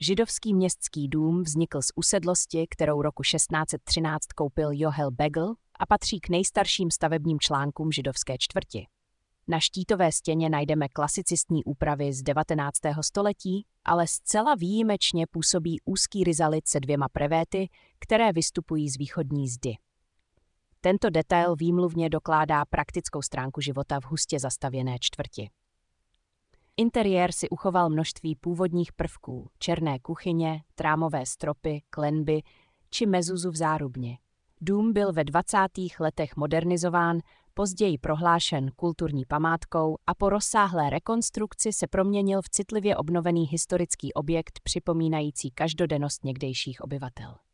Židovský městský dům vznikl z usedlosti, kterou roku 1613 koupil Joel Begel a patří k nejstarším stavebním článkům židovské čtvrti. Na štítové stěně najdeme klasicistní úpravy z 19. století, ale zcela výjimečně působí úzký rizalit se 2 prevéty, které vystupují z východní zdi. Tento detail výmluvně dokládá praktickou stránku života v hustě zastavěné čtvrti. Interiér si uchoval množství původních prvků, černé kuchyně, trámové stropy, klenby či mezuzu v zárubně. Dům byl ve 20. letech modernizován, později prohlášen kulturní památkou a po rozsáhlé rekonstrukci se proměnil v citlivě obnovený historický objekt připomínající každodennost někdejších obyvatel.